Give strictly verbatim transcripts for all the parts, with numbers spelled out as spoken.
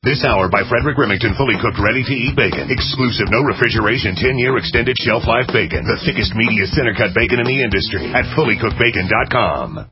This hour by Frederick Remington, fully cooked, ready-to-eat bacon. Exclusive, no refrigeration, ten-year extended shelf life bacon. The thickest, meatiest, center-cut bacon in the industry at fully cooked bacon dot com.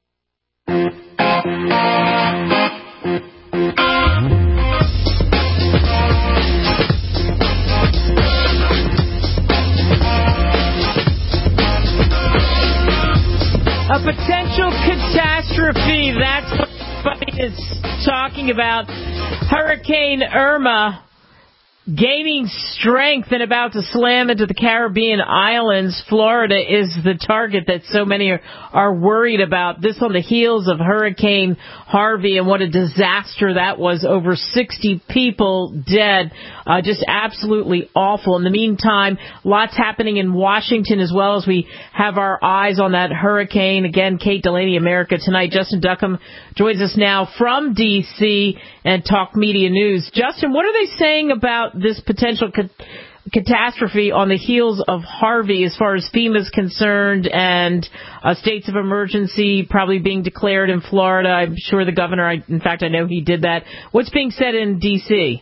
A potential catastrophe. That's what everybody is talking about. Hurricane Irma gaining strength and about to slam into the Caribbean islands. Florida is the target that so many are, are worried about. This on the heels of Hurricane Harvey and what a disaster that was. Over sixty people dead. Uh, just absolutely awful. In the meantime, lots happening in Washington as well as we have our eyes on that hurricane. Again, Kate Delaney, America Tonight. Justin Duckham joins us now from D C and Talk Media News. Justin, what are they saying about this potential cat- catastrophe on the heels of Harvey as far as FEMA is concerned and uh, states of emergency probably being declared in Florida? I'm sure the governor, I, in fact, I know he did that. What's being said in D C?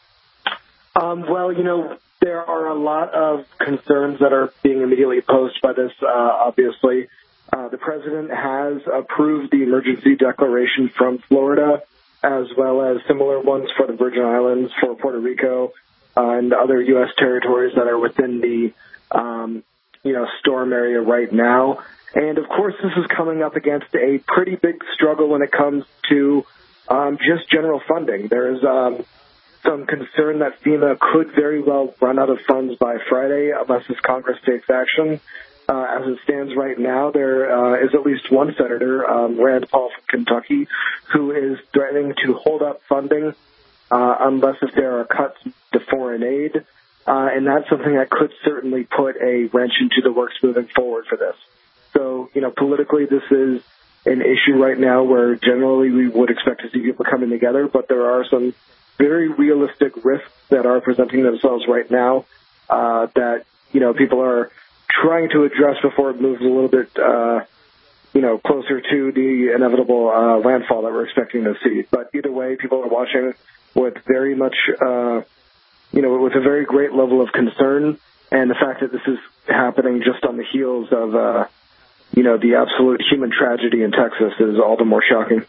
Um, well, you know, there are a lot of concerns that are being immediately posed by this, uh, obviously. Uh, the president has approved the emergency declaration from Florida, as well as similar ones for the Virgin Islands, for Puerto Rico, uh, and other U S territories that are within the, um, you know, storm area right now. And, of course, this is coming up against a pretty big struggle when it comes to um, just general funding. There's um, some concern that FEMA could very well run out of funds by Friday unless this Congress takes action. Uh, as it stands right now, there uh, is at least one senator, um, Rand Paul from Kentucky, who is threatening to hold up funding uh, unless if there are cuts to foreign aid. Uh, and that's something that could certainly put a wrench into the works moving forward for this. So, you know, politically, this is an issue right now where generally we would expect to see people coming together, but there are some very realistic risks that are presenting themselves right now uh, that, you know, people are trying to address before it moves a little bit, uh, you know, closer to the inevitable uh, landfall that we're expecting to see. But either way, people are watching with very much, uh, you know, with a very great level of concern. And the fact that this is happening just on the heels of, uh, you know, the absolute human tragedy in Texas is all the more shocking.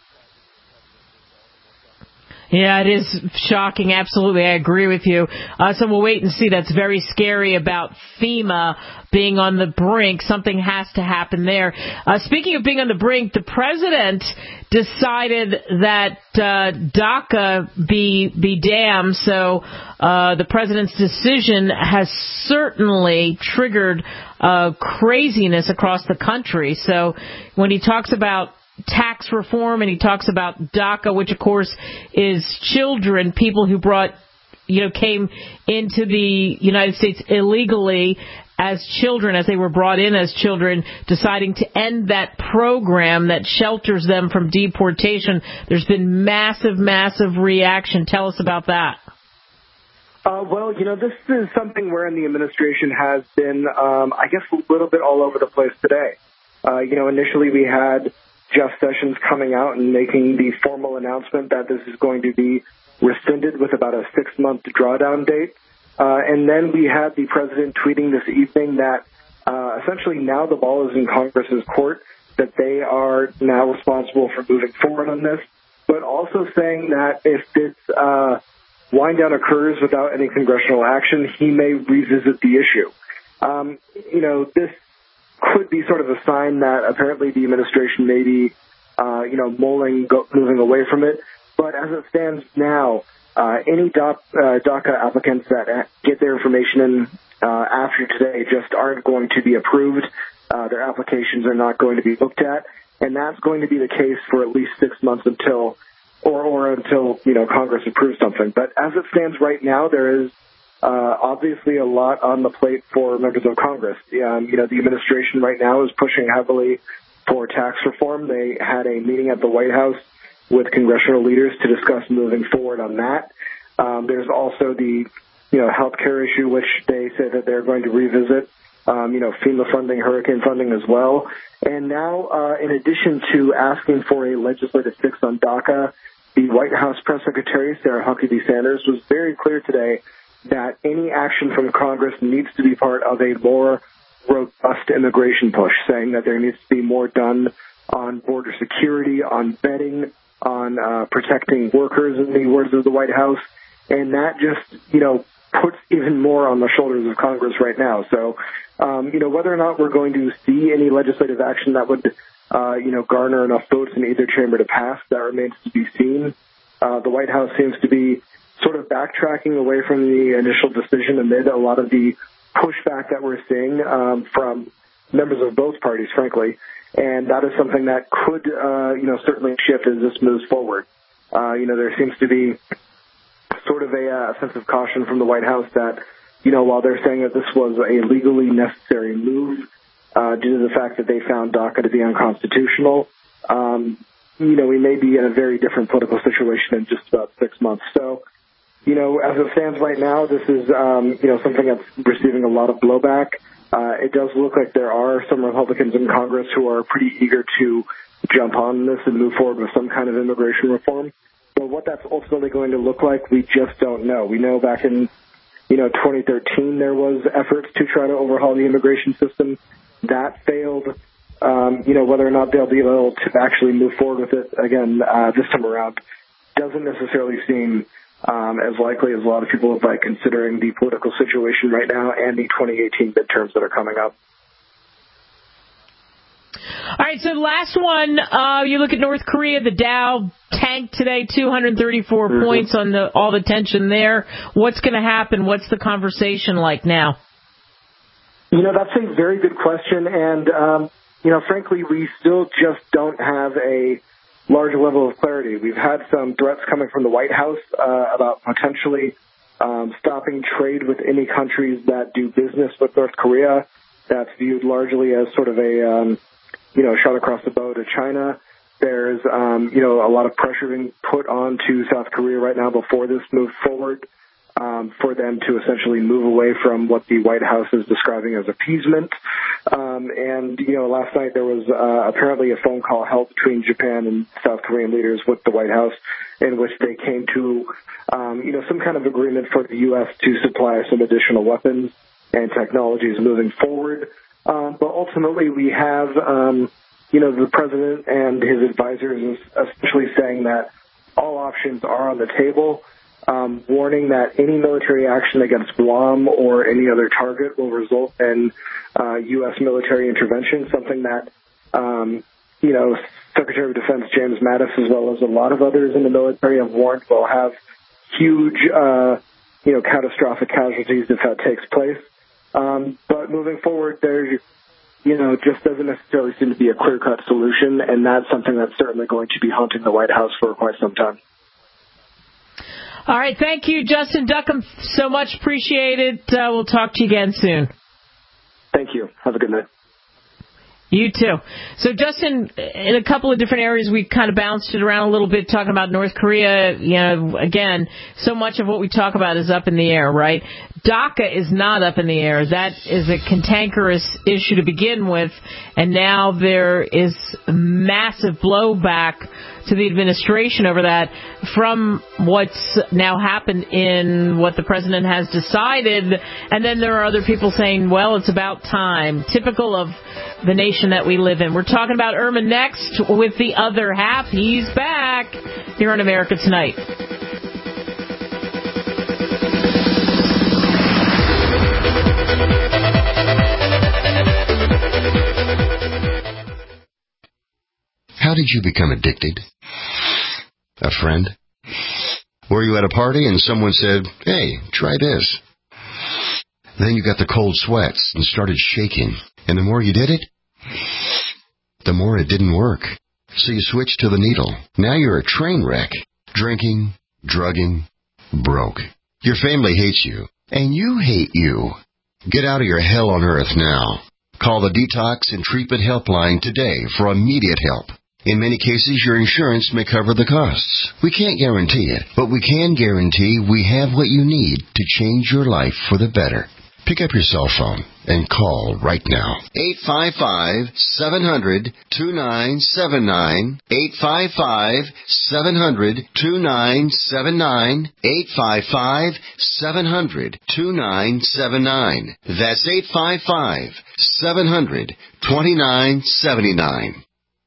Yeah, it is shocking. Absolutely. I agree with you. Uh, so we'll wait and see. That's very scary about FEMA being on the brink. Something has to happen there. Uh, speaking of being on the brink, the president decided that uh, DACA be, be damned. So uh, the president's decision has certainly triggered uh, craziness across the country. So when he talks about tax reform, and he talks about DACA, which of course is children, people who brought, you know, came into the United States illegally as children, as they were brought in as children, deciding to end that program that shelters them from deportation. There's been massive, massive reaction. Tell us about that. Uh, well, you know, this is something wherein the administration has been, um, I guess, a little bit all over the place today. Uh, you know, initially we had Jeff Sessions coming out and making the formal announcement that this is going to be rescinded with about a six-month drawdown date. Uh, and then we had the president tweeting this evening that uh, essentially now the ball is in Congress's court, that they are now responsible for moving forward on this, but also saying that if this uh, wind-down occurs without any congressional action, he may revisit the issue. Um, you know, this could be sort of a sign that apparently the administration may be, uh, you know, mulling, go, moving away from it. But as it stands now, uh, any doc, uh, DACA applicants that get their information in uh, after today just aren't going to be approved. Uh, their applications are not going to be looked at, and that's going to be the case for at least six months until, or, or until, you know, Congress approves something. But as it stands right now, there is Uh, obviously a lot on the plate for members of Congress. Um, you know, the administration right now is pushing heavily for tax reform. They had a meeting at the White House with congressional leaders to discuss moving forward on that. Um, there's also the, you know, healthcare issue, which they say that they're going to revisit. Um, you know, FEMA funding, hurricane funding as well. And now, uh, in addition to asking for a legislative fix on DACA, the White House press secretary, Sarah Huckabee Sanders, was very clear today that any action from Congress needs to be part of a more robust immigration push, saying that there needs to be more done on border security, on vetting, on uh, protecting workers, in the words of the White House. And that just, you know, puts even more on the shoulders of Congress right now. So, um, you know, whether or not we're going to see any legislative action that would, uh, you know, garner enough votes in either chamber to pass, that remains to be seen. Uh, the White House seems to be sort of backtracking away from the initial decision amid a lot of the pushback that we're seeing um, from members of both parties, frankly. And that is something that could, uh, you know, certainly shift as this moves forward. Uh, you know, there seems to be sort of a uh, sense of caution from the White House that, you know, while they're saying that this was a legally necessary move uh, due to the fact that they found DACA to be unconstitutional, um, you know, we may be in a very different political situation in just about six months. So, you know, as it stands right now, this is, um, you know, something that's receiving a lot of blowback. Uh, it does look like there are some Republicans in Congress who are pretty eager to jump on this and move forward with some kind of immigration reform. But what that's ultimately going to look like, we just don't know. We know back in, you know, twenty thirteen, there was efforts to try to overhaul the immigration system. That failed. Um, you know, whether or not they'll be able to actually move forward with it again uh, this time around doesn't necessarily seem um, as likely as a lot of people would like, considering the political situation right now and the twenty eighteen midterms that are coming up. All right, so last one, uh, you look at North Korea, the Dow tanked today, two hundred thirty-four mm-hmm. points on the all the tension there. What's going to happen? What's the conversation like now? You know, that's a very good question, and, um, you know, frankly, we still just don't have a large level of clarity. We've had some threats coming from the White House uh, about potentially um, stopping trade with any countries that do business with North Korea. That's viewed largely as sort of a, um, you know, shot across the bow to China. There's, um, you know, a lot of pressure being put on to South Korea right now before this move forward um, for them to essentially move away from what the White House is describing as appeasement. Um, and, you know, last night there was uh, apparently a phone call held between Japan and South Korean leaders with the White House in which they came to, um, you know, some kind of agreement for the U S to supply some additional weapons and technologies moving forward. Um, but ultimately we have, um, you know, the president and his advisors essentially saying that all options are on the table, um, warning that any military action against Guam or any other target will result in uh, U S military intervention, something that, um, you know, Secretary of Defense James Mattis, as well as a lot of others in the military, have warned will have huge, uh, you know, catastrophic casualties if that takes place. Um, but moving forward, there, you know, just doesn't necessarily seem to be a clear-cut solution, and that's something that's certainly going to be haunting the White House for quite some time. All right, thank you, Justin Duckham, so much. Appreciate it. Uh, we'll talk to you again soon. Thank you. Have a good night. You too. So, Justin, in a couple of different areas, we kind of bounced it around a little bit, talking about North Korea. You know, again, so much of what we talk about is up in the air, right? DACA is not up in the air. That is a cantankerous issue to begin with, and now there is massive blowback to the administration over that from what's now happened in what the president has decided. And then there are other people saying, well, it's about time. Typical of the nation that we live in. We're talking about Irma next with the other half. He's back here on America Tonight. How did you become addicted? A friend? Were you at a party and someone said, hey, try this? Then you got the cold sweats and started shaking. And the more you did it, the more it didn't work. So you switched to the needle. Now you're a train wreck. Drinking, drugging, broke. Your family hates you. And you hate you. Get out of your hell on earth now. Call the Detox and Treatment Helpline today for immediate help. In many cases, your insurance may cover the costs. We can't guarantee it, but we can guarantee we have what you need to change your life for the better. Pick up your cell phone and call right now. eight five five, seven hundred, two nine seven nine. eight five five, seven hundred, two nine seven nine. eight five five, seven hundred, two nine seven nine. That's eight five five, seven hundred, two nine seven nine.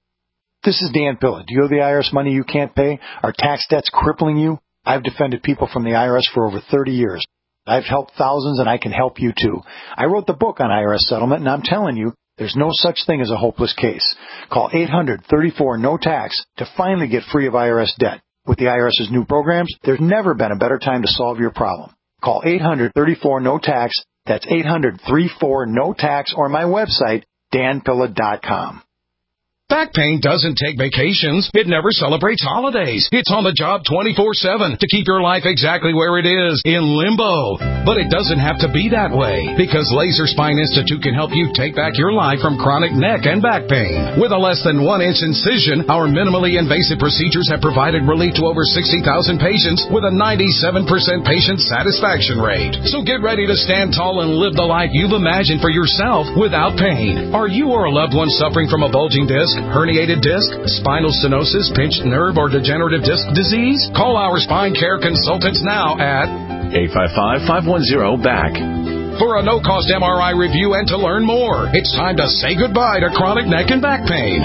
This is Dan Pilla. Do you owe the I R S money you can't pay? Are tax debts crippling you? I've defended people from the I R S for over thirty years. I've helped thousands, and I can help you, too. I wrote the book on I R S settlement, and I'm telling you, there's no such thing as a hopeless case. Call eight hundred, thirty-four, no tax to finally get free of I R S debt. With the IRS's new programs, there's never been a better time to solve your problem. Call eight hundred, thirty-four, no tax. That's eight hundred, thirty-four, no tax, or my website, dan pilla dot com. Back pain doesn't take vacations. It never celebrates holidays. It's on the job twenty-four seven to keep your life exactly where it is, in limbo. But it doesn't have to be that way, because Laser Spine Institute can help you take back your life from chronic neck and back pain. With a less than one inch incision, our minimally invasive procedures have provided relief to over sixty thousand patients with a ninety-seven percent patient satisfaction rate. So get ready to stand tall and live the life you've imagined for yourself without pain. Are you or a loved one suffering from a bulging disc, herniated disc, spinal stenosis, pinched nerve, or degenerative disc disease? Call our spine care consultants now at eight five five, five one zero, B A C for a no-cost M R I review and to learn more. It's time to say goodbye to chronic neck and back pain.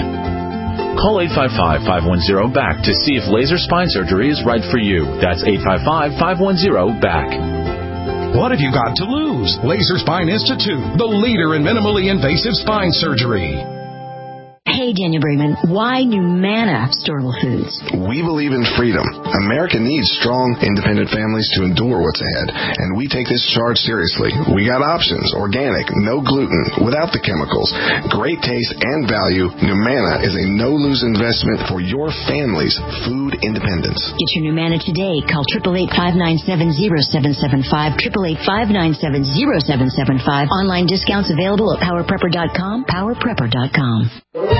Call eight five five, five one zero, B A C to see if laser spine surgery is right for you. That's eight five five, five one zero, B A C. What have you got to lose? Laser Spine Institute, the leader in minimally invasive spine surgery. Hey, Daniel Brinkman, why Numana Storable Foods? We believe in freedom. America needs strong, independent families to endure what's ahead, and we take this charge seriously. We got options: organic, no gluten, without the chemicals, great taste and value. Numana is a no-lose investment for your family's food independence. Get your Numana today. Call eight eight eight, five nine seven, zero seven seven five, eight eight eight, five nine seven, zero seven seven five. Online discounts available at power prepper dot com, power prepper dot com.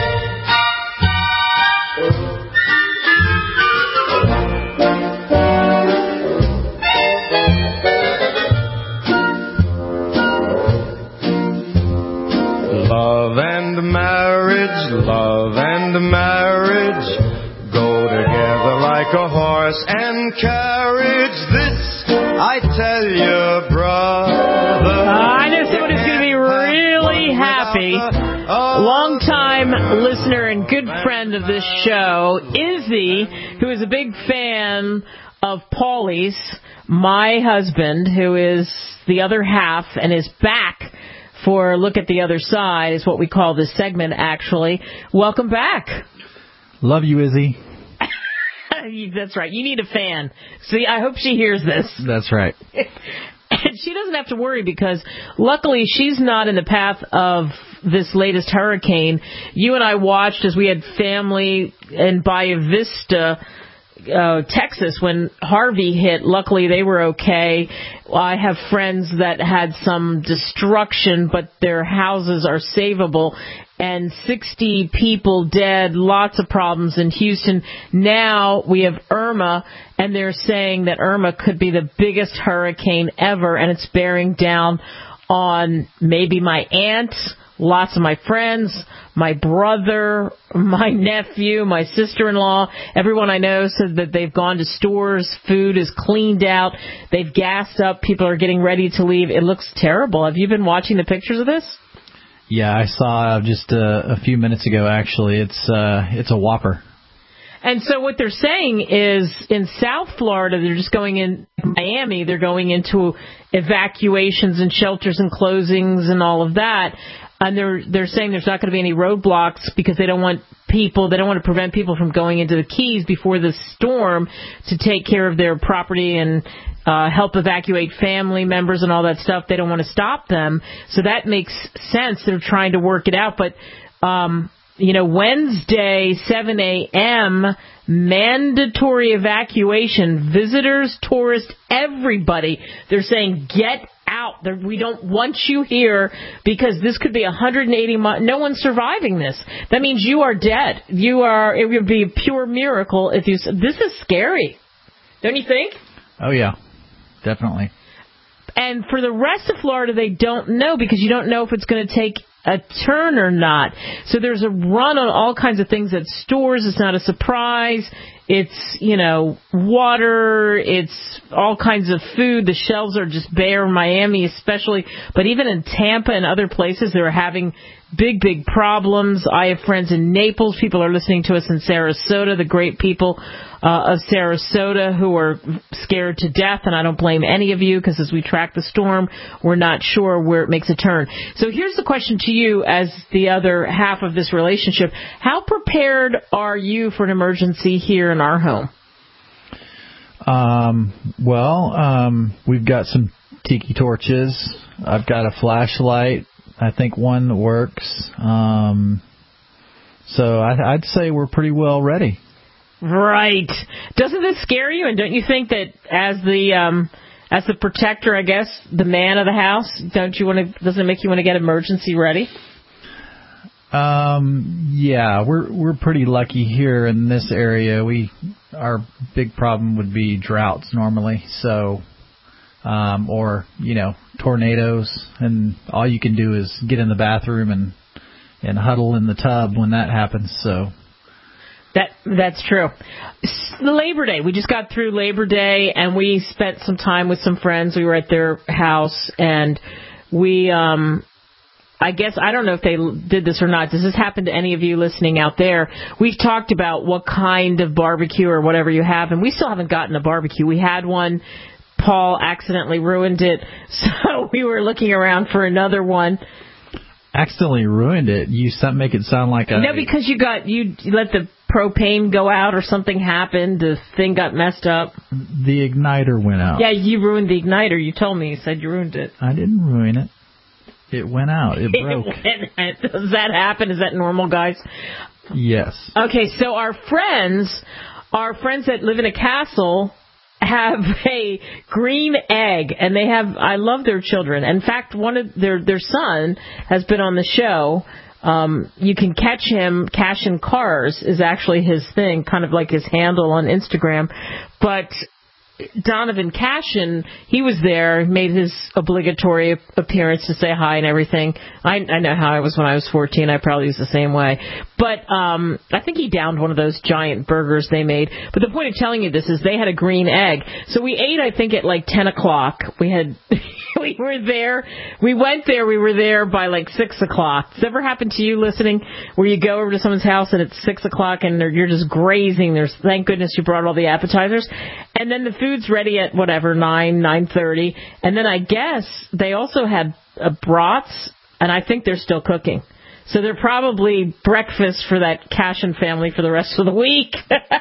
Love and marriage, love and marriage go together like a horse and carriage. This I tell you, brother. Uh, I know someone who's going to be really happy. Long-time listener and good friend of this show, Izzy, who is a big fan of Paulie's, my husband, who is the other half and is back for Look at the Other Side, is what we call this segment, actually. Welcome back. Love you, Izzy. That's right. You need a fan. See, I hope she hears this. That's right. And she doesn't have to worry because, luckily, she's not in the path of this latest hurricane. You and I watched as we had family in Bayou Vista, uh, Texas, when Harvey hit. Luckily, they were okay. I have friends that had some destruction, but their houses are savable. And sixty people dead, lots of problems in Houston. Now we have Irma, and they're saying that Irma could be the biggest hurricane ever, and it's bearing down on maybe my aunt, lots of my friends, my brother, my nephew, my sister-in-law. Everyone I know said that they've gone to stores, food is cleaned out, they've gassed up, people are getting ready to leave. It looks terrible. Have you been watching the pictures of this? Yeah, I saw just a, a few minutes ago, actually. It's uh, it's a whopper. And so what they're saying is in South Florida, they're just going in Miami, they're going into evacuations and shelters and closings and all of that. And they're they're saying there's not going to be any roadblocks because they don't want people, they don't want to prevent people from going into the Keys before the storm to take care of their property and uh, help evacuate family members and all that stuff. They don't want to stop them. So that makes sense. They're trying to work it out. But, um, you know, Wednesday, seven a.m., mandatory evacuation, visitors, tourists, everybody. They're saying get out. They're, we don't want you here because this could be one hundred eighty months. No one's surviving this. That means you are dead. You are. It would be a pure miracle if you. This is scary, don't you think? Oh yeah, definitely. And for the rest of Florida, they don't know because you don't know if it's going to take a turn or not. So there's a run on all kinds of things at stores. It's not a surprise. It's, you know, water. It's all kinds of food. The shelves are just bare in Miami especially. But even in Tampa and other places, they're having big, big problems. I have friends in Naples. People are listening to us in Sarasota, the great people uh, of Sarasota who are scared to death. And I don't blame any of you because as we track the storm, we're not sure where it makes a turn. So here's the question to you as the other half of this relationship. How prepared are you for an emergency here in our home? Um, well, um, we've got some tiki torches. I've got a flashlight. I think one works. Um, so I, I'd say we're pretty well ready. Right. Doesn't this scare you? And don't you think that as the um, as the protector, I guess, the man of the house, don't you want to? Doesn't it make you want to get emergency ready? Um, yeah, we're we're pretty lucky here in this area. We our big problem would be droughts normally, so um, or you know tornadoes, and all you can do is get in the bathroom and and huddle in the tub when that happens. So that that's true. Labor Day, we just got through Labor Day, and we spent some time with some friends. We were at their house, and we um. I guess, I don't know if they did this or not. Does this happen to any of you listening out there? We've talked about what kind of barbecue or whatever you have, and we still haven't gotten a barbecue. We had one. Paul accidentally ruined it, so we were looking around for another one. Accidentally ruined it? You make it sound like a... No, because you got you let the propane go out or something happened. The thing got messed up. The igniter went out. Yeah, you ruined the igniter. You told me. You said you ruined it. I didn't ruin it. It went out. It broke. Does that happen? Is that normal, guys? Yes. Okay, so our friends, our friends that live in a castle have a green egg, and they have, I love their children. In fact, one of their, their son has been on the show. Um, you can catch him, Cash in Cars is actually his thing, kind of like his handle on Instagram. But Donovan Cashin, he was there, made his obligatory appearance to say hi and everything. I, I know how I was when I was fourteen. I probably was the same way. But um, I think he downed one of those giant burgers they made. But the point of telling you this is they had a green egg. So we ate, I think, at like ten o'clock. We had... We were there. We went there. We were there by like six o'clock. Does it ever happen to you listening where you go over to someone's house and it's six o'clock and you're just grazing? There's thank goodness you brought all the appetizers. And then the food's ready at whatever, nine, nine thirty. And then I guess they also had uh, brats, and I think they're still cooking. So they're probably breakfast for that Cashin family for the rest of the week.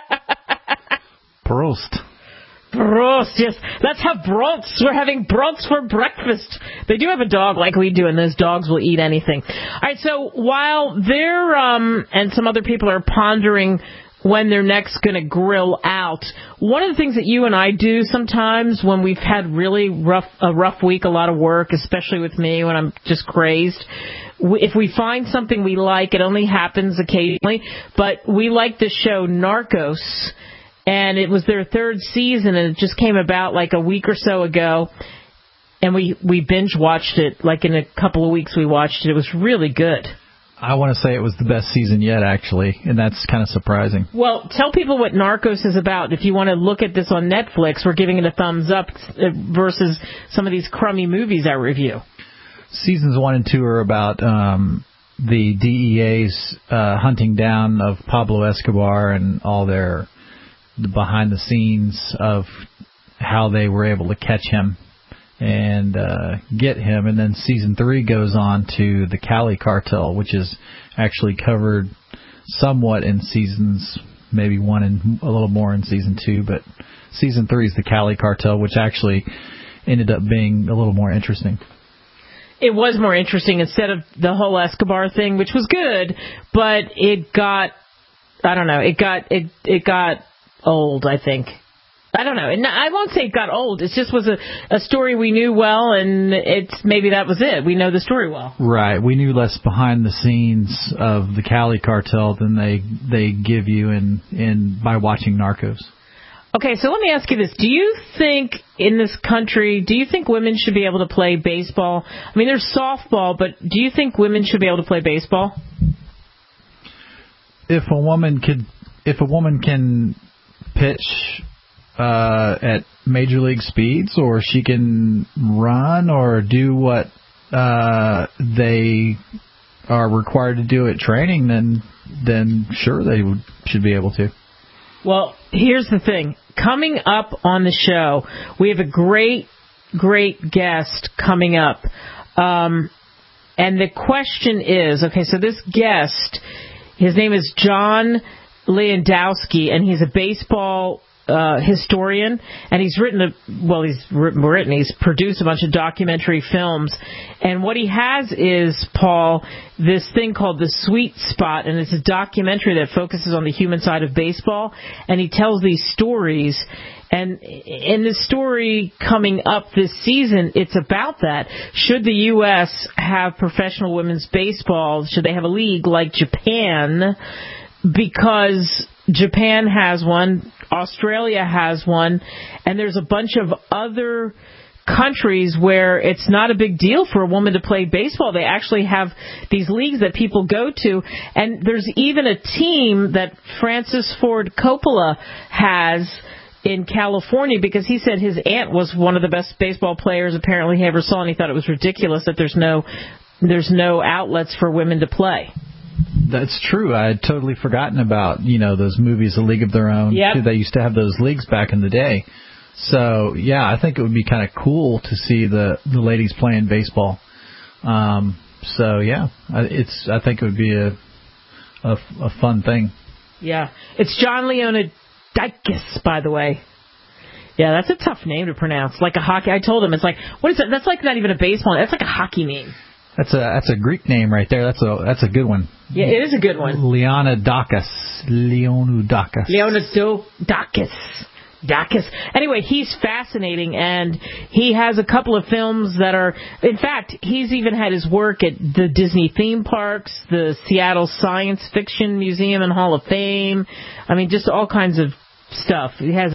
Prost. Prost, yes. Let's have brats. We're having brats for breakfast. They do have a dog like we do, and those dogs will eat anything. All right, so while they're, um, and some other people are pondering when they're next going to grill out, one of the things that you and I do sometimes when we've had really rough, a rough week, a lot of work, especially with me when I'm just crazed, if we find something we like, it only happens occasionally, but we like the show Narcos. And it was their third season, and it just came about like a week or so ago. And we, we binge-watched it. Like in a couple of weeks we watched it. It was really good. I want to say it was the best season yet, actually, and that's kind of surprising. Well, tell people what Narcos is about. If you want to look at this on Netflix, we're giving it a thumbs up versus some of these crummy movies I review. Seasons one and two are about um, the D E A's uh, hunting down of Pablo Escobar and all their... the behind the scenes of how they were able to catch him and uh, get him. And then season three goes on to the Cali cartel, which is actually covered somewhat in seasons, maybe one and a little more in season two. But season three is the Cali cartel, which actually ended up being a little more interesting. It was more interesting instead of the whole Escobar thing, which was good, but it got, I don't know, it got, it, it got, old, I think. I don't know. I won't say it got old. It just was a, a story we knew well, and it's maybe that was it. We know the story well. Right. We knew less behind the scenes of the Cali cartel than they they give you in, in by watching Narcos. Okay, so let me ask you this. Do you think in this country, do you think women should be able to play baseball? I mean, there's softball, but do you think women should be able to play baseball? If a woman could, if a woman can pitch uh, at major league speeds, or she can run or do what uh, they are required to do at training, then then sure they would, should be able to. Well, here's the thing. Coming up on the show, we have a great, great guest coming up. Um, and the question is, okay, so this guest, his name is John Lewandowski, and he's a baseball uh, historian, and he's written, a, well, he's written, he's produced a bunch of documentary films, and what he has is, Paul, this thing called The Sweet Spot, and it's a documentary that focuses on the human side of baseball, and he tells these stories, and in the story coming up this season, it's about that. Should the U S have professional women's baseball? Should they have a league like Japan? Because Japan has one, Australia has one, and there's a bunch of other countries where it's not a big deal for a woman to play baseball. They actually have these leagues that people go to, and there's even a team that Francis Ford Coppola has in California, because he said his aunt was one of the best baseball players apparently he ever saw, and he thought it was ridiculous that there's no there's no outlets for women to play. That's true. I had totally forgotten about, you know, those movies, A League of Their Own. Yep. They used to have those leagues back in the day. So, yeah, I think it would be kind of cool to see the, the ladies playing baseball. Um, so, yeah, it's I think it would be a, a, a fun thing. Yeah. It's John Leonidakis, by the way. Yeah, that's a tough name to pronounce. Like a hockey. I told him, it's like, what is that? That's like not even a baseball name. That's like a hockey name. That's a that's a Greek name right there. That's a that's a good one. Yeah, it is a good one. Leonidakis. Leonidakis. Leonidakis. Dakis. Anyway, he's fascinating, and he has a couple of films that are, in fact, he's even had his work at the Disney theme parks, the Seattle Science Fiction Museum and Hall of Fame. I mean, just all kinds of stuff. He has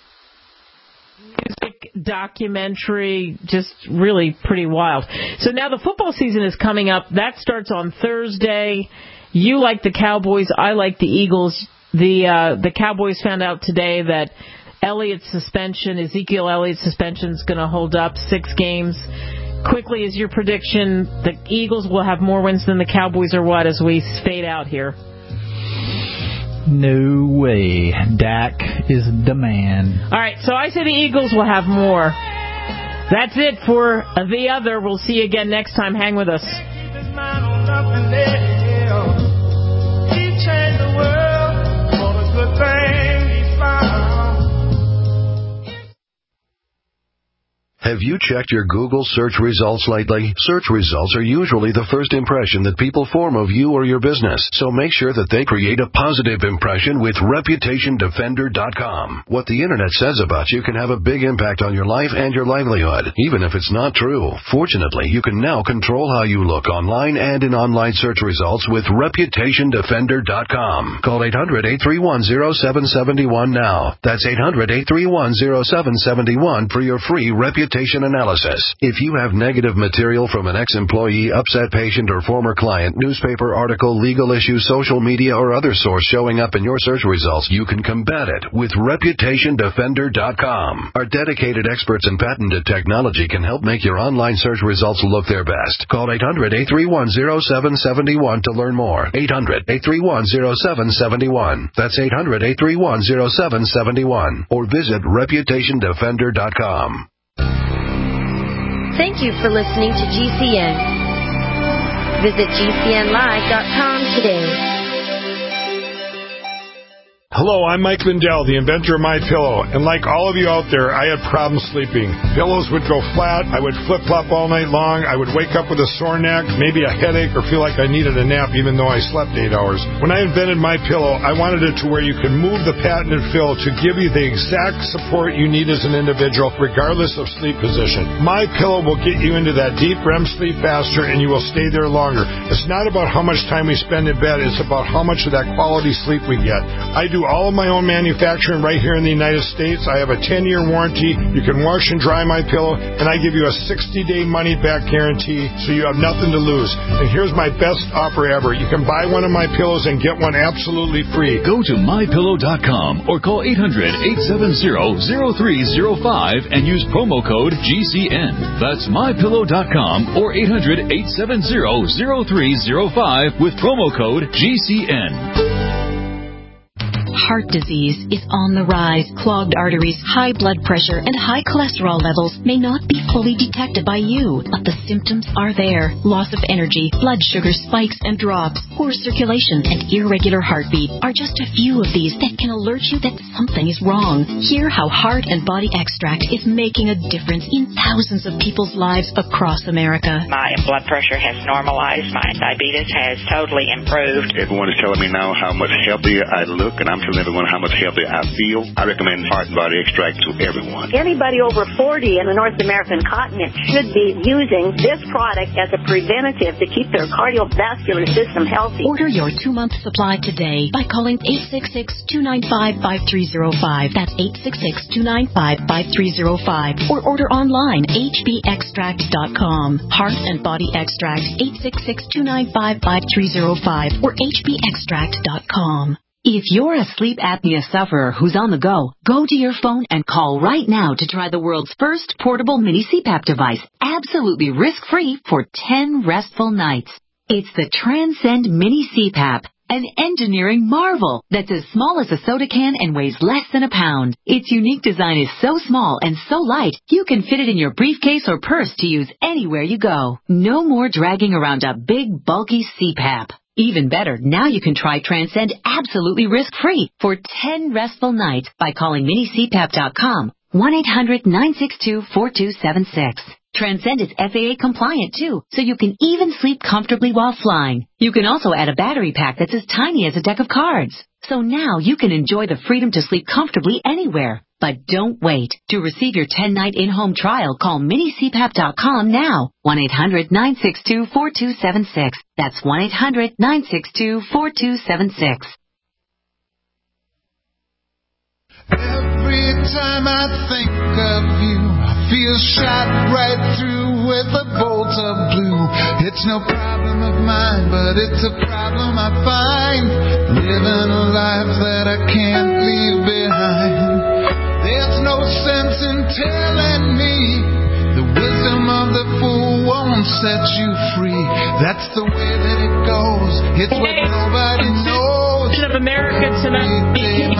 music, documentary, just really pretty wild. So now the football season is coming up. That starts on Thursday. You like the Cowboys. I like the Eagles. The uh, the Cowboys found out today that Elliott's suspension, Ezekiel Elliott's suspension, is going to hold up six games. Quickly, is your prediction the Eagles will have more wins than the Cowboys, or what, as we fade out here? No way. Dak is the man. All right, so I say the Eagles will have more. That's it for The Other. We'll see you again next time. Hang with us. Have you checked your Google search results lately? Search results are usually the first impression that people form of you or your business, so make sure that they create a positive impression with Reputation Defender dot com. What the Internet says about you can have a big impact on your life and your livelihood, even if it's not true. Fortunately, you can now control how you look online and in online search results with Reputation Defender dot com. Call eight hundred, eight three one, zero seven seven one now. That's eight hundred, eight three one, zero seven seven one for your free reputation analysis. If you have negative material from an ex-employee, upset patient, or former client, newspaper article, legal issue, social media, or other source showing up in your search results, you can combat it with Reputation Defender dot com. Our dedicated experts in patented technology can help make your online search results look their best. Call eight hundred, eight three one, zero seven seven one to learn more. eight hundred, eight three one, zero seven seven one. That's eight hundred, eight three one, zero seven seven one. Or visit Reputation Defender dot com. Thank you for listening to G C N. Visit G C N live dot com today. Hello, I'm Mike Lindell, the inventor of MyPillow, and like all of you out there, I had problems sleeping. Pillows would go flat, I would flip-flop all night long, I would wake up with a sore neck, maybe a headache, or feel like I needed a nap even though I slept eight hours. When I invented MyPillow, I wanted it to where you could move the patented fill to give you the exact support you need as an individual, regardless of sleep position. MyPillow will get you into that deep R E M sleep faster, and you will stay there longer. It's not about how much time we spend in bed, it's about how much of that quality sleep we get. I do do all of my own manufacturing right here in the United States. I have a ten-year warranty. You can wash and dry my pillow, and I give you a sixty-day money-back guarantee, so you have nothing to lose. And here's my best offer ever. You can buy one of my pillows and get one absolutely free. Go to my pillow dot com or call eight hundred, eight seven zero, zero three zero five and use promo code G C N. That's my pillow dot com or eight hundred, eight seven zero, zero three zero five with promo code G C N. Heart disease is on the rise. Clogged arteries, high blood pressure, and high cholesterol levels may not be fully detected by you, but the symptoms are there. Loss of energy, blood sugar spikes and drops, poor circulation, and irregular heartbeat are just a few of these that can alert you that something is wrong. Hear how Heart and Body Extract is making a difference in thousands of people's lives across America. My blood pressure has normalized. My diabetes has totally improved. Everyone is telling me now how much healthier I look, and I'm telling everyone how much healthier I feel. I recommend Heart and Body Extract to everyone. Anybody over forty in the North American continent should be using this product as a preventative to keep their cardiovascular system healthy. Order your two-month supply today by calling eight six six, two nine five, five three zero five. That's eight six six, two nine five, five three zero five. Or order online, h b extract dot com. Heart and Body Extract, eight six six, two nine five, five three zero five or h b extract dot com. If you're a sleep apnea sufferer who's on the go, go to your phone and call right now to try the world's first portable mini C PAP device, absolutely risk-free for ten restful nights. It's the Transcend Mini C PAP, an engineering marvel that's as small as a soda can and weighs less than a pound. Its unique design is so small and so light, you can fit it in your briefcase or purse to use anywhere you go. No more dragging around a big, bulky C PAP. Even better, now you can try Transcend absolutely risk-free for ten restful nights by calling mini c pap dot com, one eight hundred, nine six two, four two seven six. Transcend is F A A compliant too, so you can even sleep comfortably while flying. You can also add a battery pack that's as tiny as a deck of cards. So now you can enjoy the freedom to sleep comfortably anywhere. But don't wait. To receive your ten-night in-home trial, call mini c pap dot com now. one eight hundred, nine six two, four two seven six. That's one eight hundred, nine six two, four two seven six. Every time I think of you, I feel shot right through with a bolt of blue. It's no problem of mine, but it's a problem I find. Living a life that I can't leave behind. There's no sense in telling me the wisdom of the fool won't set you free. That's the way that it goes. It's what nobody knows. Of America tonight.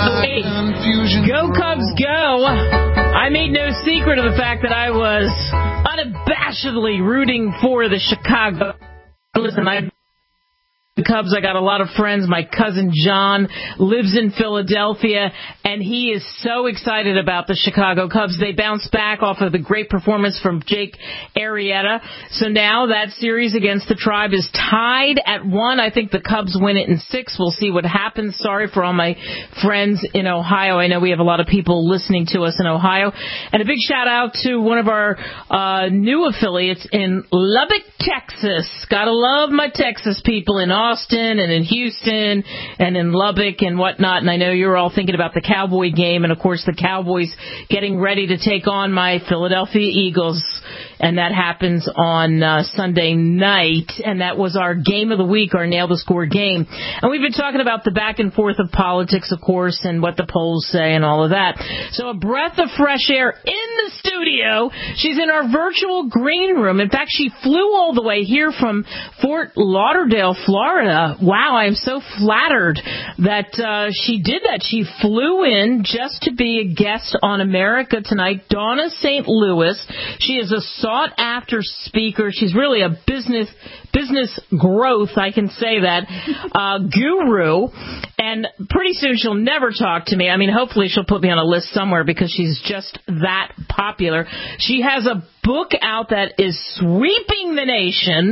Go Cubs go. I made no secret of the fact that I was unabashedly rooting for the Chicago. Listen, I the Cubs. I got a lot of friends. My cousin John lives in Philadelphia, and he is so excited about the Chicago Cubs. They bounced back off of the great performance from Jake Arrieta. So now that series against the Tribe is tied at one. I think the Cubs win it in six. We'll see what happens. Sorry for all my friends in Ohio. I know we have a lot of people listening to us in Ohio. And a big shout out to one of our uh, new affiliates in Lubbock, Texas. Gotta love my Texas people in Austin. Austin and in Houston and in Lubbock and whatnot. And I know you're all thinking about the Cowboy game. And, of course, the Cowboys getting ready to take on my Philadelphia Eagles. And that happens on uh, Sunday night. And that was our game of the week, our Nail the Score game. And we've been talking about the back and forth of politics, of course, and what the polls say and all of that. So a breath of fresh air in the studio. She's in our virtual green room. In fact, she flew all the way here from Fort Lauderdale, Florida. Wow, I am so flattered that uh, she did that. She flew in just to be a guest on America Tonight. Donna Saint Louis. She is a sought-after speaker. She's really a business business growth, I can say that, uh, guru. And pretty soon she'll never talk to me. I mean, hopefully she'll put me on a list somewhere because she's just that popular. She has a book out that is sweeping the nation,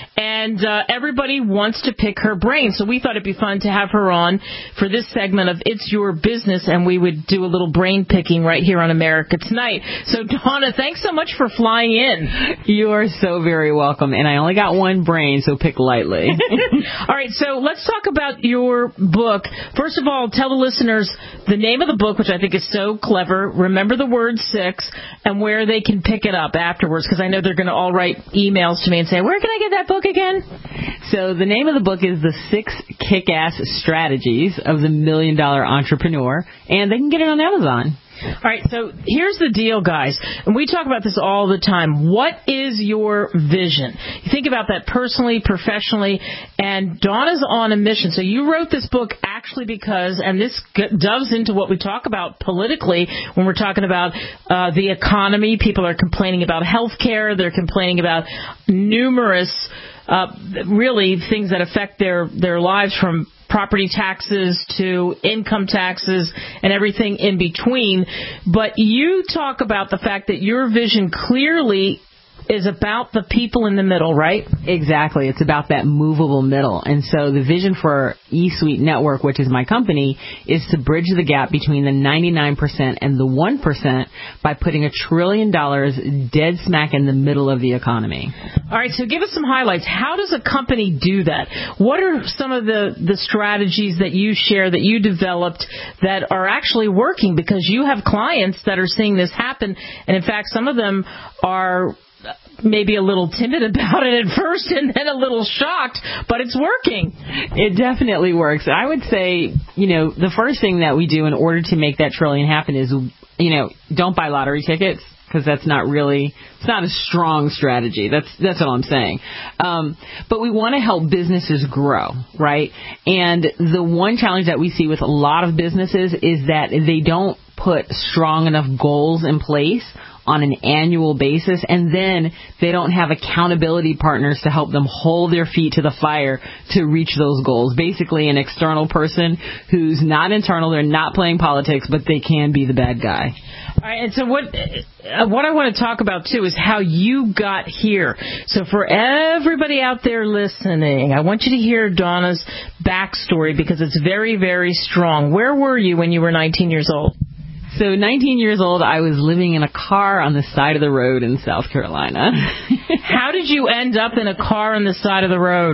and uh, everybody wants to pick her brain. So we thought it'd be fun to have her on for this segment of It's Your Business, and we would do a little brain picking right here on America Tonight. So, Donna, thanks so much for flying in. You are so very welcome, and I only got one brain, so pick lightly. All right, so let's talk about your book. First of all, tell the listeners the name of the book, which I think is so clever. Remember the word six, and where they can pick it up afterwards, because I know they're going to all write emails to me and say, where can I get that book again? So the name of the book is The Six Kick-Ass Strategies of the Million Dollar Entrepreneur, and they can get it on Amazon. All right, so here's the deal, guys, and we talk about this all the time. What is your vision? You think about that personally, professionally, and Donna's on a mission. So you wrote this book actually because, and this doves into what we talk about politically when we're talking about uh, the economy. People are complaining about health care. They're complaining about numerous, uh, really, things that affect their, their lives, from property taxes to income taxes and everything in between. But you talk about the fact that your vision clearly is about the people in the middle, right? Exactly. It's about that movable middle. And so the vision for eSuite Network, which is my company, is to bridge the gap between the ninety-nine percent and the one percent by putting a trillion dollars dead smack in the middle of the economy. All right, so give us some highlights. How does a company do that? What are some of the, the strategies that you share, that you developed, that are actually working? Because you have clients that are seeing this happen, and in fact, some of them are maybe a little timid about it at first and then a little shocked, but it's working. It definitely works. I would say, you know, the first thing that we do in order to make that trillion happen is, you know, don't buy lottery tickets, because that's not really, it's not a strong strategy. That's that's all I'm saying. Um, but we want to help businesses grow, right? And the one challenge that we see with a lot of businesses is that they don't put strong enough goals in place on an annual basis, and then they don't have accountability partners to help them hold their feet to the fire to reach those goals. Basically, an external person who's not internal, they're not playing politics, but they can be the bad guy. All right, and so what uh, what I want to talk about, too, is how you got here. So for everybody out there listening, I want you to hear Donna's backstory, because it's very, very strong. Where were you when you were nineteen years old? So nineteen years old, I was living in a car on the side of the road in South Carolina. How did you end up in a car on the side of the road?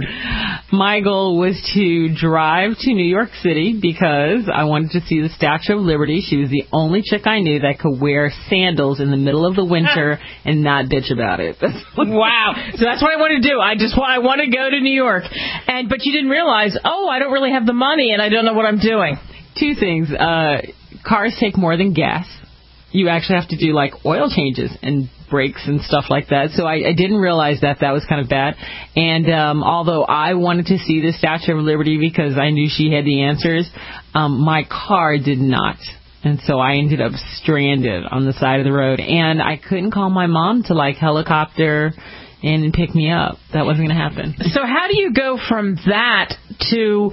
My goal was to drive to New York City because I wanted to see the Statue of Liberty. She was the only chick I knew that could wear sandals in the middle of the winter and not bitch about it. Wow. So that's what I want to do. I just want, I want to go to New York. And but you didn't realize, oh, I don't really have the money and I don't know what I'm doing. Two things. Uh, cars take more than gas. You actually have to do like oil changes and brakes and stuff like that. So I, I didn't realize that that was kind of bad. And um, although I wanted to see the Statue of Liberty because I knew she had the answers, um, my car did not. And so I ended up stranded on the side of the road. And I couldn't call my mom to like helicopter and pick me up. That wasn't going to happen. So how do you go from that to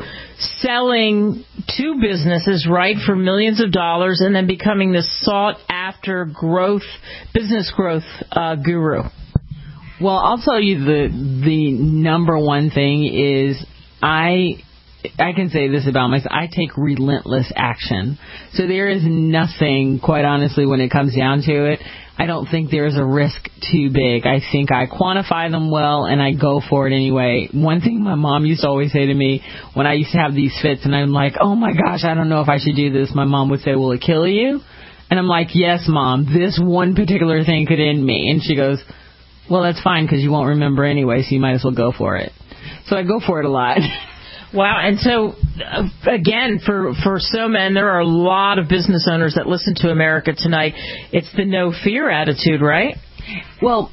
selling to businesses, right, for millions of dollars, and then becoming this sought-after growth, business growth uh, guru? Well, I'll tell you the the number one thing is I... I can say this about myself. I take relentless action. So there is nothing, quite honestly, when it comes down to it, I don't think there's a risk too big. I think I quantify them well, and I go for it anyway. One thing my mom used to always say to me when I used to have these fits, and I'm like, oh, my gosh, I don't know if I should do this. My mom would say, will it kill you? And I'm like, yes, Mom, this one particular thing could end me. And she goes, well, that's fine because you won't remember anyway, so you might as well go for it. So I go for it a lot. Wow. And so, uh, again, for, for so many, there are a lot of business owners that listen to America Tonight. It's the no fear attitude, right? Well,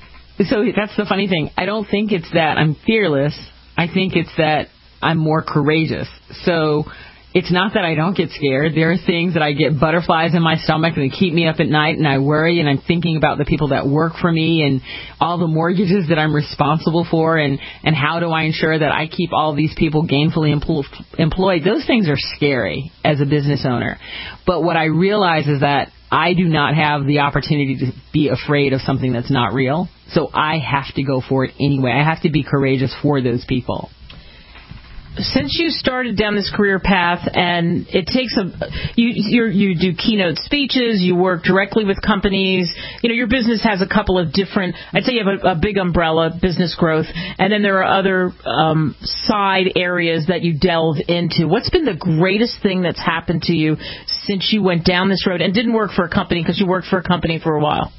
so that's the funny thing. I don't think it's that I'm fearless. I think it's that I'm more courageous. So it's not that I don't get scared. There are things that I get butterflies in my stomach and they keep me up at night, and I worry, and I'm thinking about the people that work for me and all the mortgages that I'm responsible for, and, and how do I ensure that I keep all these people gainfully empl- employed. Those things are scary as a business owner. But what I realize is that I do not have the opportunity to be afraid of something that's not real. So I have to go for it anyway. I have to be courageous for those people. Since you started down this career path, and it takes a, you you're, you do keynote speeches, you work directly with companies. You know, your business has a couple of different. I'd say you have a, a big umbrella, business growth, and then there are other um, side areas that you delve into. What's been the greatest thing that's happened to you since you went down this road and didn't work for a company, because you worked for a company for a while?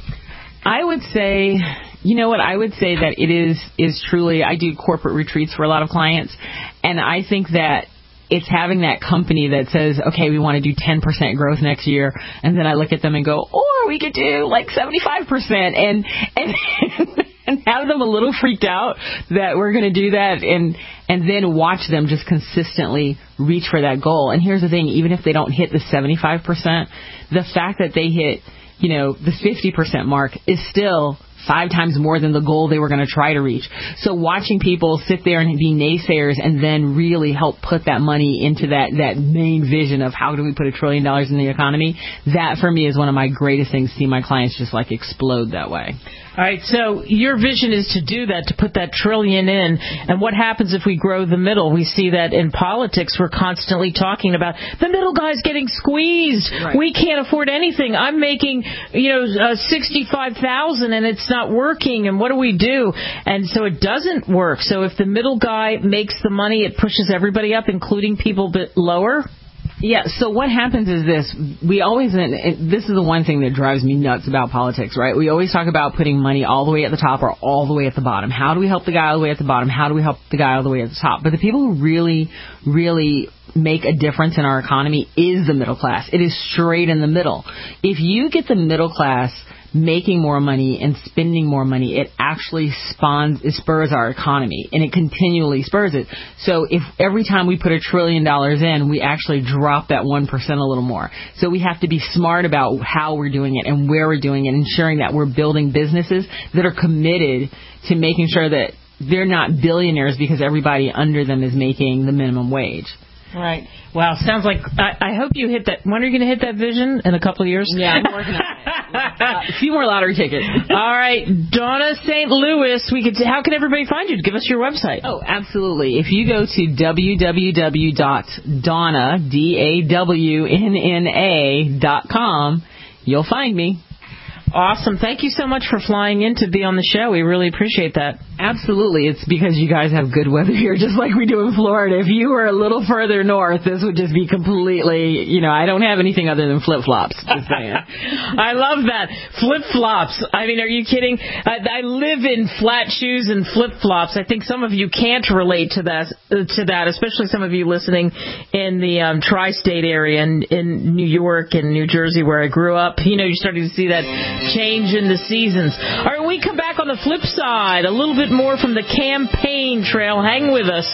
I would say, you know what, I would say that it is is truly, I do corporate retreats for a lot of clients, and I think that it's having that company that says, okay, we want to do ten percent growth next year, and then I look at them and go, or we could do like seventy-five percent, and and and have them a little freaked out that we're going to do that, and and then watch them just consistently reach for that goal. And here's the thing, even if they don't hit the seventy-five percent, the fact that they hit, you know, the fifty percent mark is still five times more than the goal they were going to try to reach. So watching people sit there and be naysayers and then really help put that money into that, that main vision of how do we put a trillion dollars in the economy, that for me is one of my greatest things, to see my clients just like explode that way. All right, so your vision is to do that, to put that trillion in. And what happens if we grow the middle? We see that in politics, we're constantly talking about the middle guy's getting squeezed. Right. We can't afford anything. I'm making, you know, uh, sixty-five thousand dollars and it's not working. And what do we do? And so it doesn't work. So if the middle guy makes the money, it pushes everybody up, including people a bit lower. Yeah, so what happens is this. We always, this is the one thing that drives me nuts about politics, right? We always talk about putting money all the way at the top or all the way at the bottom. How do we help the guy all the way at the bottom? How do we help the guy all the way at the top? But the people who really, really make a difference in our economy is the middle class. It is straight in the middle. If you get the middle class making more money and spending more money, it actually spawns, it spurs our economy, and it continually spurs it. So if every time we put a trillion dollars in, we actually drop that one percent a little more. So we have to be smart about how we're doing it and where we're doing it, ensuring that we're building businesses that are committed to making sure that they're not billionaires because everybody under them is making the minimum wage. Right. Wow. Sounds like, I, I hope you hit that. When are you going to hit that vision? In a couple of years? Yeah, I'm working on it. Uh, a few more lottery tickets. All right. Dawna Saint Louis, we could. How can everybody find you? Give us your website. Oh, absolutely. If you go to w w w dot dawna, D A W N N A dot com, you'll find me. Awesome. Thank you so much for flying in to be on the show. We really appreciate that. Absolutely. It's because you guys have good weather here, just like we do in Florida. If you were a little further north, this would just be completely, you know, I don't have anything other than flip-flops. Just saying. I love that. Flip-flops. I mean, are you kidding? I, I live in flat shoes and flip-flops. I think some of you can't relate to that, uh, to that, especially some of you listening in the um, tri-state area in, in New York and New Jersey where I grew up. You know, you're starting to see that change in the seasons. All right, when we come back on the flip side, a little bit more from the campaign trail. Hang with us.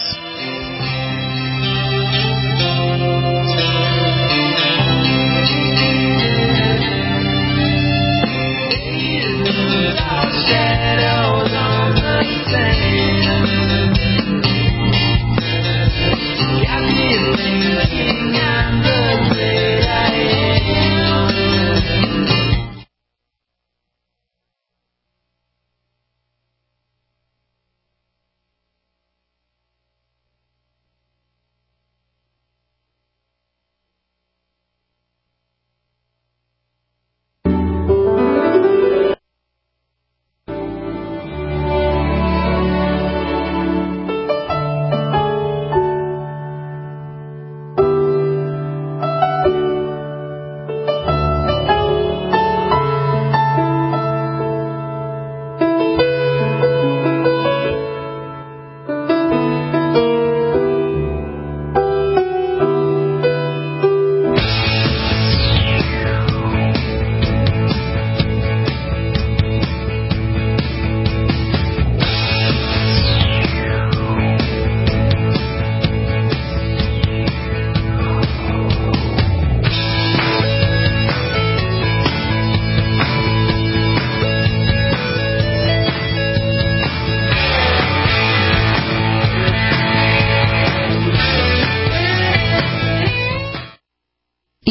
Shadows on the sand got me thinking I'm the great I am.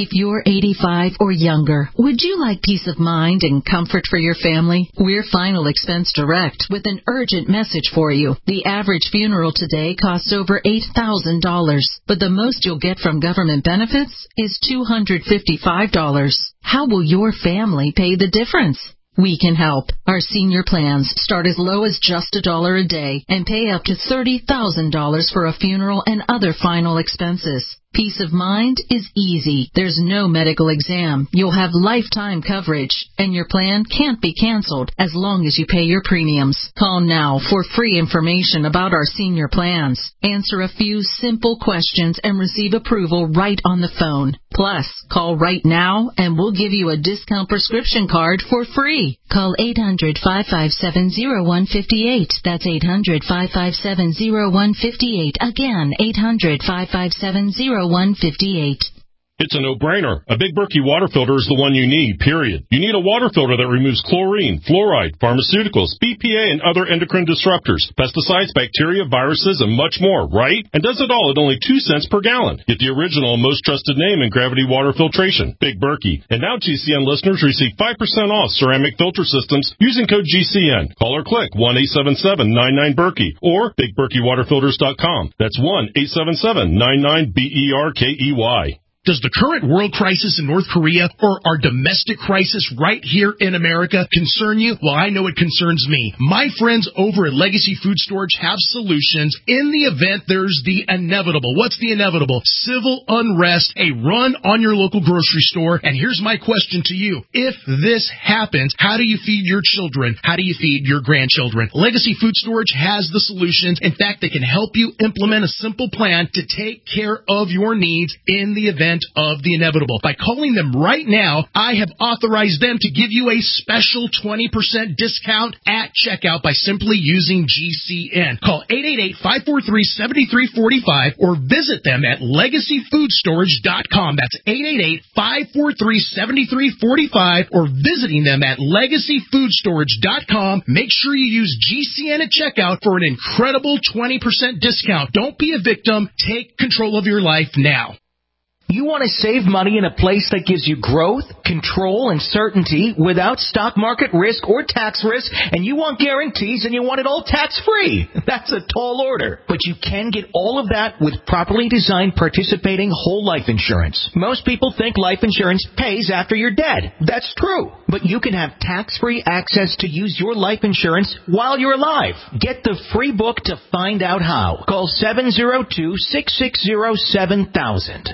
If you're eighty-five or younger, would you like peace of mind and comfort for your family? We're Final Expense Direct with an urgent message for you. The average funeral today costs over eight thousand dollars, but the most you'll get from government benefits is two hundred fifty-five dollars. How will your family pay the difference? We can help. Our senior plans start as low as just a dollar a day and pay up to thirty thousand dollars for a funeral and other final expenses. Peace of mind is easy. There's no medical exam. You'll have lifetime coverage, and your plan can't be canceled as long as you pay your premiums. Call now for free information about our senior plans. Answer a few simple questions and receive approval right on the phone. Plus, call right now and we'll give you a discount prescription card for free. Call eight hundred, five five seven, zero one five eight. That's eight hundred, five five seven, zero one five eight. Again, eight hundred, five five seven, zero one five eight. It's a no-brainer. A Big Berkey water filter is the one you need, period. You need a water filter that removes chlorine, fluoride, pharmaceuticals, B P A, and other endocrine disruptors, pesticides, bacteria, viruses, and much more, right? And does it all at only two cents per gallon. Get the original and most trusted name in gravity water filtration, Big Berkey. And now G C N listeners receive five percent off ceramic filter systems using code G C N. Call or click one eight seven seven, nine nine, Berkey or big berkey water filters dot com. That's one eight seven seven, nine nine, B E R K E Y. Does the current world crisis in North Korea or our domestic crisis right here in America concern you? Well, I know it concerns me. My friends over at Legacy Food Storage have solutions in the event there's the inevitable. What's the inevitable? Civil unrest, a run on your local grocery store. And here's my question to you. If this happens, how do you feed your children? How do you feed your grandchildren? Legacy Food Storage has the solutions. In fact, they can help you implement a simple plan to take care of your needs in the event of the inevitable. By calling them right now, I have authorized them to give you a special twenty percent discount at checkout by simply using G C N. Call eight eight eight, five four three, seven three four five or visit them at legacy food storage dot com. That's eight eight eight, five four three, seven three four five or visiting them at legacy food storage dot com. Make sure you use G C N at checkout for an incredible twenty percent discount. Don't be a victim. Take control of your life now. You want to save money in a place that gives you growth, control, and certainty without stock market risk or tax risk, and you want guarantees and you want it all tax-free. That's a tall order. But you can get all of that with properly designed participating whole life insurance. Most people think life insurance pays after you're dead. That's true. But you can have tax-free access to use your life insurance while you're alive. Get the free book to find out how. Call seven zero two, six six zero, seven thousand.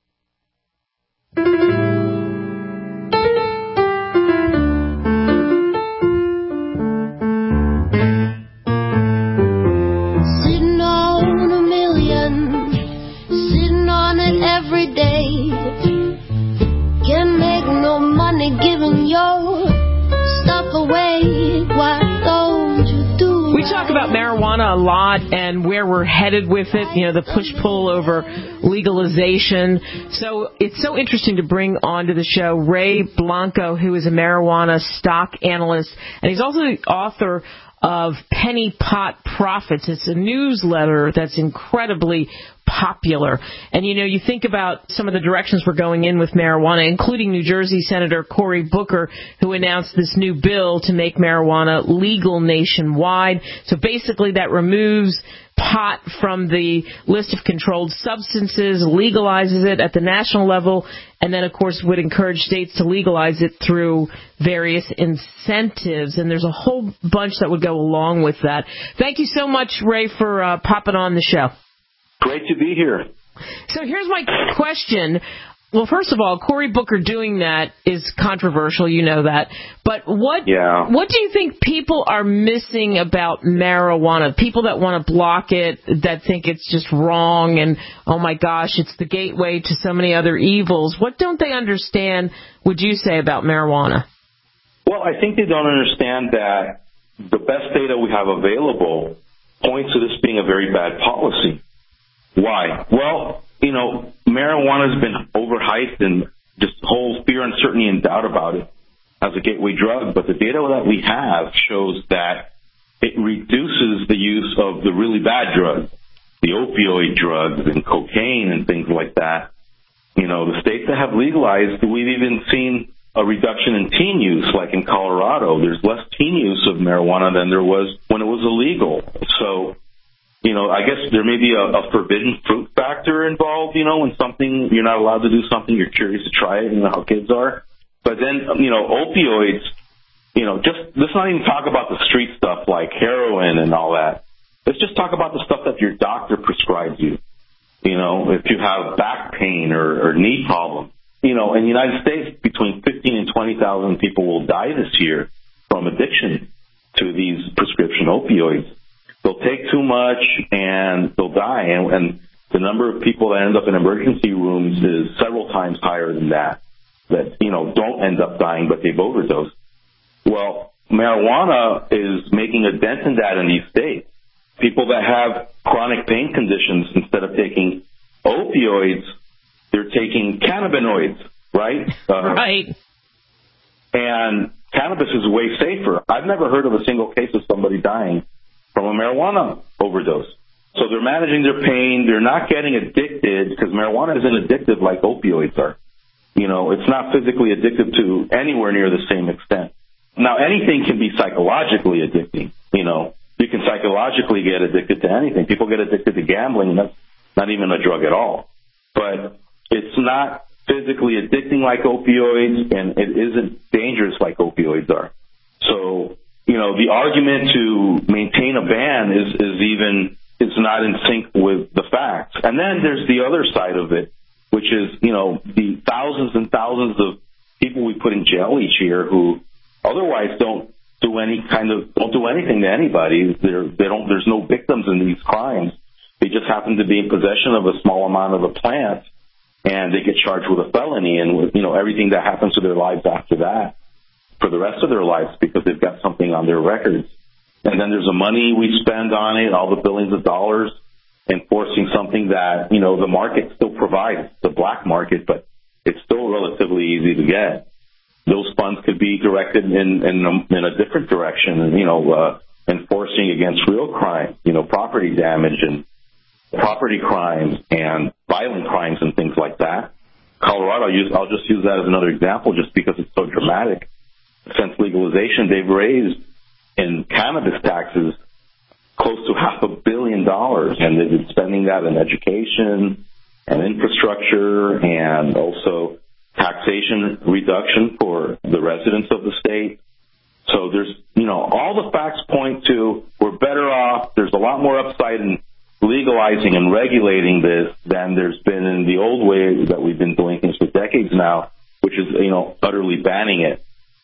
Sitting on a million, sitting on it every day. Can't make no money giving your stuff away. Why don't you do We talk about marijuana a lot and where we're headed with it, you know, the push-pull over legalization. So it's so interesting to bring onto the show Ray Blanco, who is a marijuana stock analyst, and he's also the author of Penny Pot Profits. It's a newsletter that's incredibly popular. And, you know, you think about some of the directions we're going in with marijuana, including New Jersey Senator Cory Booker, who announced this new bill to make marijuana legal nationwide. So basically that removes pot from the list of controlled substances, legalizes it at the national level, and then, of course, would encourage states to legalize it through various incentives. And there's a whole bunch that would go along with that. Thank you so much, Ray, for uh, popping on the show. Great to be here. So here's my question. Well, first of all, Cory Booker doing that is controversial, you know that. But what yeah. what do you think people are missing about marijuana? People that want to block it, that think it's just wrong and, oh my gosh, it's the gateway to so many other evils. What don't they understand, would you say, about marijuana? Well, I think they don't understand that the best data we have available points to this being a very bad policy. Why? Well, you know, marijuana has been overhyped and just whole fear, uncertainty, and doubt about it as a gateway drug. But the data that we have shows that it reduces the use of the really bad drugs, the opioid drugs and cocaine and things like that. You know, the states that have legalized, we've even seen a reduction in teen use, like in Colorado. There's less teen use of marijuana than there was when it was illegal. So, you know, I guess there may be a, a forbidden fruit factor involved, you know, when something, you're not allowed to do something, you're curious to try it, you know how kids are. But then, you know, opioids, you know, just, let's not even talk about the street stuff like heroin and all that. Let's just talk about the stuff that your doctor prescribes you. You know, if you have back pain or, or knee problems. You know, in the United States, between fifteen and twenty thousand people will die this year from addiction to these prescription opioids. They'll take too much and they'll die. And, and the number of people that end up in emergency rooms is several times higher than that, that, you know, don't end up dying, but they've overdosed. Well, marijuana is making a dent in that in these states. People that have chronic pain conditions, instead of taking opioids, they're taking cannabinoids, right? Uh, right. And cannabis is way safer. I've never heard of a single case of somebody dying from a marijuana overdose. So they're managing their pain. They're not getting addicted because marijuana isn't addictive like opioids are. You know, it's not physically addictive to anywhere near the same extent. Now, anything can be psychologically addicting. You know, you can psychologically get addicted to anything. People get addicted to gambling, and that's not even a drug at all. But it's not physically addicting like opioids, and it isn't dangerous like opioids are. So, you know, the argument to maintain a ban is, is even, is not in sync with the facts. And then there's the other side of it, which is, you know, the thousands and thousands of people we put in jail each year who otherwise don't do any kind of, don't do anything to anybody. They're, they don't, there's no victims in these crimes. They just happen to be in possession of a small amount of the plant, and they get charged with a felony and with, you know, everything that happens to their lives after that for the rest of their lives because they've got something on their records. And then there's the money we spend on it, all the billions of dollars, enforcing something that, you know, the market still provides, the black market, but it's still relatively easy to get. Those funds could be directed in, in, a, in a different direction, you know, uh, enforcing against real crime, you know, property damage and property crimes and violent crimes and things like that. Colorado, I'll just use that as another example just because it's so dramatic. Since legalization, they've raised in cannabis taxes close to half a billion dollars, and they've been spending that in education and infrastructure and also taxation reduction for the residents of the state. So there's, you know, all the facts point to we're better off. There's a lot more upside in legalizing and regulating this than there's been in the old way that we've been doing things for decades now, which is, you know, utterly banning it.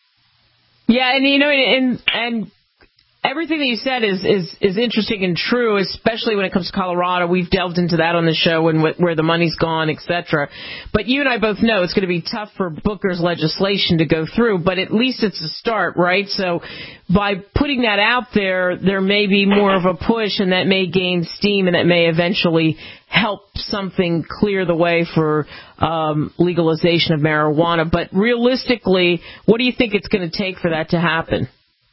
Yeah, and you know, and and everything that you said is, is, is interesting and true, especially when it comes to Colorado. We've delved into that on the show and wh- where the money's gone, et cetera. But you and I both know it's going to be tough for Booker's legislation to go through, but at least it's a start, right? So by putting that out there, there may be more of a push, and that may gain steam, and that may eventually help something clear the way for um, legalization of marijuana. But realistically, what do you think it's going to take for that to happen?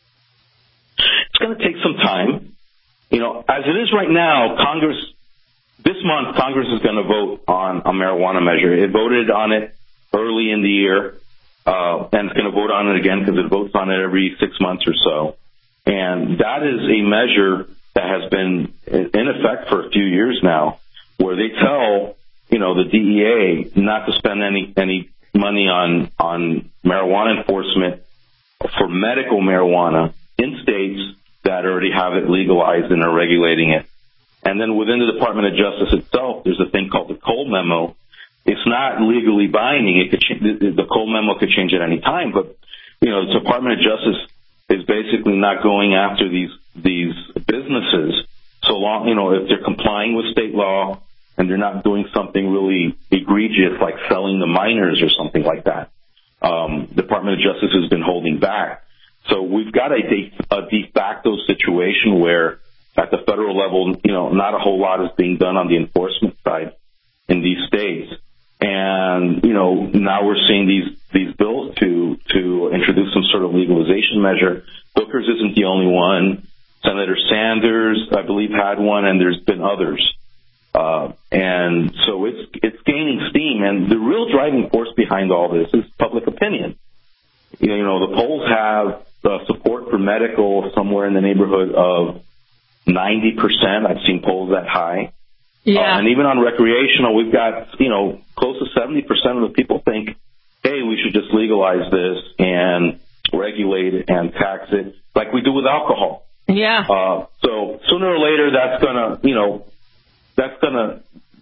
It's going to take some time. You know, as it is right now, Congress, this month, Congress is going to vote on a marijuana measure. It voted on it early in the year, uh, and it's going to vote on it again because it votes on it every six months or so. And that is a measure that has been in effect for a few years now, where they tell, you know, the D E A not to spend any, any money on, on marijuana enforcement for medical marijuana in states that already have it legalized and are regulating it. And then within the Department of Justice itself, there's a thing called the Cole Memo. It's not legally binding. It could ch- the Cole Memo could change at any time, but, you know, the Department of Justice is basically not going after these these businesses so long, you know, if they're complying with state law and they're not doing something really egregious like selling the minors or something like that. Um, Department of Justice has been holding back. So we've got a de, a de facto situation where at the federal level, you know, not a whole lot is being done on the enforcement side in these states. And, you know, now we're seeing these, these bills to, to introduce some sort of legalization measure. Booker's isn't the only one. Senator Sanders, I believe, had one, and there's been others. Uh, and so it's, it's gaining steam, and the real driving force behind all this is public opinion. You know, the polls have uh, support for medical somewhere in the neighborhood of ninety percent. I've seen polls that high. Yeah. Uh, and even on recreational, we've got, you know, close to seventy percent of the people think, hey, we should just legalize this and regulate it and tax it like we do with alcohol. Yeah. Uh, so sooner or later, that's going to, you know, that's going to,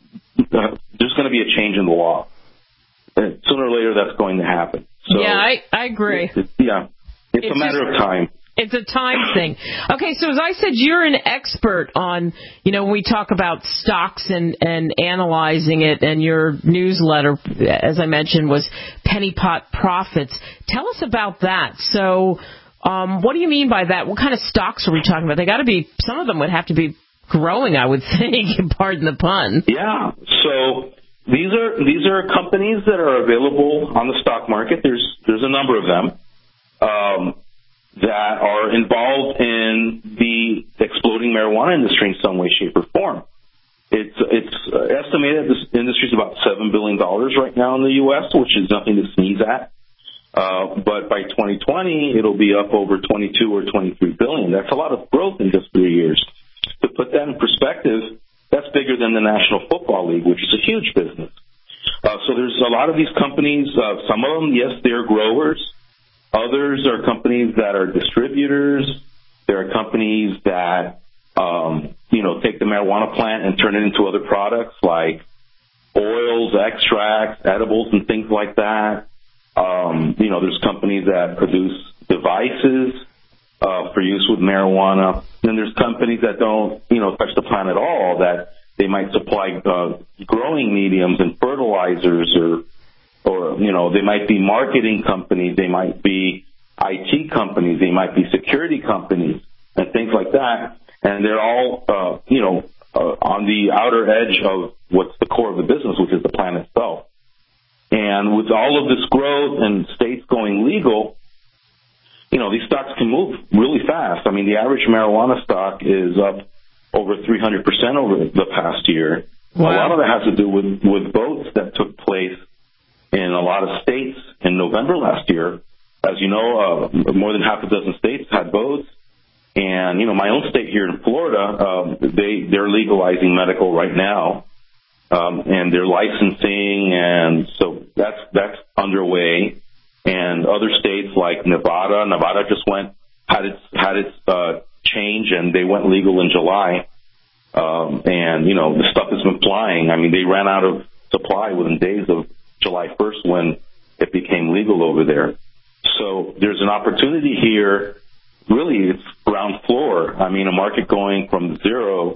uh, there's going to be a change in the law. And sooner or later, that's going to happen. So, yeah, I, I agree. It's, yeah. It's, it's a matter just, of time. It's a time thing. Okay, so as I said, you're an expert on, you know, when we talk about stocks and, and analyzing it, and your newsletter, as I mentioned, was Penny Pot Profits. Tell us about that. So um, what do you mean by that? What kind of stocks are we talking about? They got to be, some of them would have to be growing, I would think, pardon the pun. Yeah, so these are these are companies that are available on the stock market. There's, there's a number of them. Um that are involved in the exploding marijuana industry in some way, shape, or form. It's it's estimated this industry is about seven billion dollars right now in the U S, which is nothing to sneeze at. Uh, but by twenty twenty, it'll be up over twenty-two or twenty-three billion dollars. That's a lot of growth in just three years. To put that in perspective, that's bigger than the National Football League, which is a huge business. Uh, so there's a lot of these companies. Uh, some of them, yes, they're growers. Others are companies that are distributors. There are companies that, um, you know, take the marijuana plant and turn it into other products like oils, extracts, edibles, and things like that. Um, you know, there's companies that produce devices uh, for use with marijuana. Then there's companies that don't, you know, touch the plant at all, that they might supply uh, growing mediums and fertilizers, or Or, you know, they might be marketing companies, they might be I T companies, they might be security companies, and things like that. And they're all, uh, you know, uh, on the outer edge of what's the core of the business, which is the plant itself. And with all of this growth and states going legal, you know, these stocks can move really fast. I mean, the average marijuana stock is up over three hundred percent over the past year. Wow. A lot of that has to do with, with votes that took place in a lot of states in November last year. As you know, uh, more than half a dozen states had votes. And, you know, my own state here in Florida, um, they, they're legalizing medical right now. Um, and they're licensing, and so that's, that's underway. And other states like Nevada, Nevada just went, had its, had its, uh, change, and they went legal in July. Um, and, you know, the stuff has been flying. I mean, they ran out of supply within days of July first when it became legal over there. So there's an opportunity here. Really, it's ground floor. I mean, a market going from zero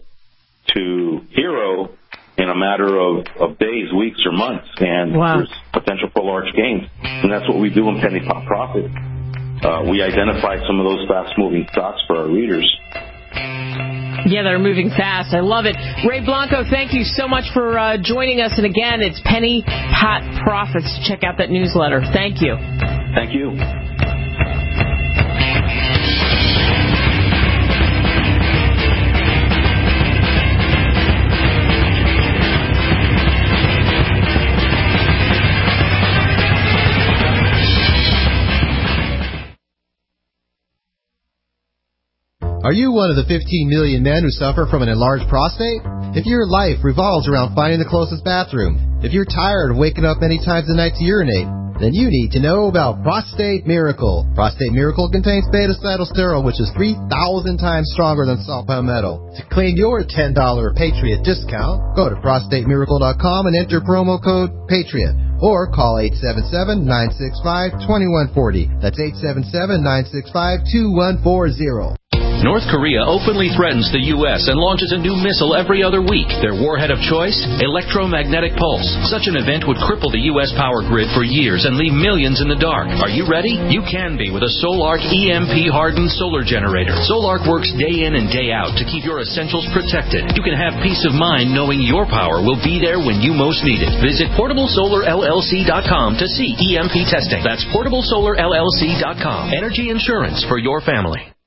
to hero in a matter of, of days, weeks, or months. And wow. There's potential for large gains. And that's what we do in Penny Pot Profit. Uh, we identify some of those fast-moving stocks for our readers. Yeah, they're moving fast. I love it. Ray Blanco, thank you so much for uh, joining us. And again, it's Penny Pot Profits. Check out that newsletter. Thank you. Thank you. Are you one of the fifteen million men who suffer from an enlarged prostate? If your life revolves around finding the closest bathroom, if you're tired of waking up many times a night to urinate, then you need to know about Prostate Miracle. Prostate Miracle contains beta-cytosterol, which is three thousand times stronger than salt palmetto. To claim your ten dollars Patriot discount, go to prostate miracle dot com and enter promo code PATRIOT. Or call eight seven seven, nine six five, two one four zero. That's eight seven seven, nine six five, two one four zero. North Korea openly threatens the U S and launches a new missile every other week. Their warhead of choice? Electromagnetic pulse. Such an event would cripple the U S power grid for years and leave millions in the dark. Are you ready? You can be with a Solarc E M P-hardened solar generator. Solarc works day in and day out to keep your essentials protected. You can have peace of mind knowing your power will be there when you most need it. Visit portable solar L L C dot com to see E M P testing. That's portable solar L L C dot com. Energy insurance for your family.